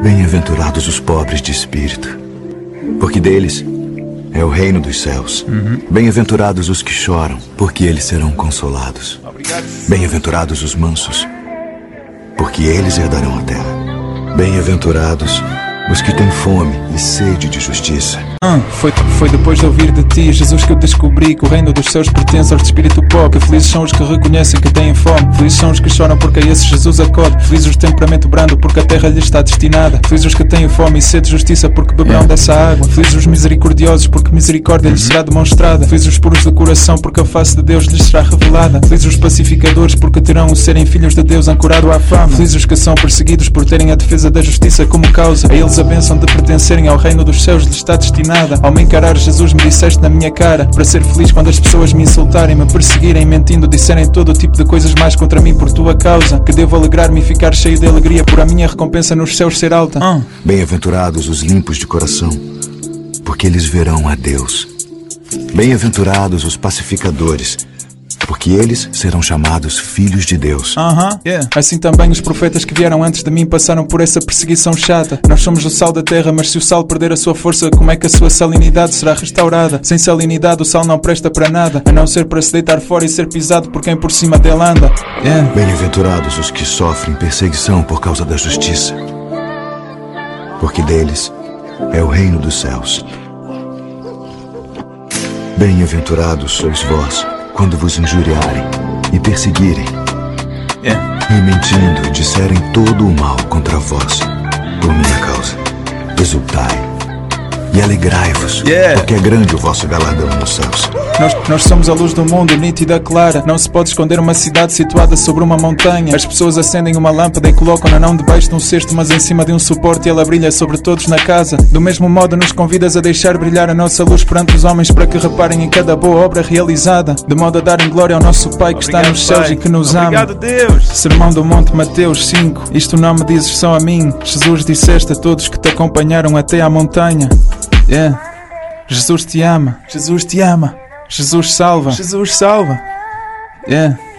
Bem-aventurados os pobres de espírito, porque deles é o reino dos céus. Bem-aventurados os que choram, porque eles serão consolados. Bem-aventurados os mansos, porque eles herdarão a terra. Bem-aventurados os que têm fome e sede de justiça. Foi depois de ouvir de ti, Jesus, que eu descobri que o reino dos céus pertence aos de espírito pobre. Felizes são os que reconhecem que têm fome. Felizes são os que choram, porque a esse Jesus acode. Felizes os de temperamento brando, porque a terra lhes está destinada. Felizes os que têm fome e sede de justiça, porque beberão dessa água. Felizes os misericordiosos, porque misericórdia lhes será demonstrada. Felizes os puros de coração, porque a face de Deus lhes será revelada. Felizes os pacificadores, porque terão o serem filhos de Deus ancorado à fama. Felizes os que são perseguidos, por terem a defesa da justiça como causa. A eles a bênção de pertencerem ao reino dos céus lhes está destinada. Ao me encarar, Jesus, me disseste na minha cara para ser feliz quando as pessoas me insultarem, me perseguirem, mentindo, disserem todo o tipo de coisas mais contra mim por tua causa. Que devo alegrar-me e ficar cheio de alegria por a minha recompensa nos céus ser alta. Bem-aventurados os limpos de coração, porque eles verão a Deus. Bem-aventurados os pacificadores, porque eles serão chamados filhos de Deus. Assim também os profetas que vieram antes de mim passaram por essa perseguição chata. Nós somos o sal da terra, mas se o sal perder a sua força, como é que a sua salinidade será restaurada? Sem salinidade o sal não presta para nada, a não ser para se deitar fora e ser pisado por quem por cima dele anda. Bem-aventurados os que sofrem perseguição por causa da justiça, porque deles é o reino dos céus. Bem-aventurados sois vós quando vos injuriarem e perseguirem, e mentindo disserem todo o mal contra vós por minha causa. Exultai e alegrai-vos, porque é grande o vosso galardão nos céus. Nós somos a luz do mundo, nítida, clara. Não se pode esconder uma cidade situada sobre uma montanha. As pessoas acendem uma lâmpada e colocam-na não debaixo de um cesto, mas em cima de um suporte, e ela brilha sobre todos na casa. Do mesmo modo nos convidas a deixar brilhar a nossa luz perante os homens, para que reparem em cada boa obra realizada, de modo a darem glória ao nosso Pai que está nos céus e que nos ama. Obrigado, Deus. Sermão do Monte, Mateus 5. Isto não me dizes só a mim, Jesus, disseste a todos que te acompanharam até à montanha. Jesus te ama, Jesus te ama. Jesus salva, Jesus salva.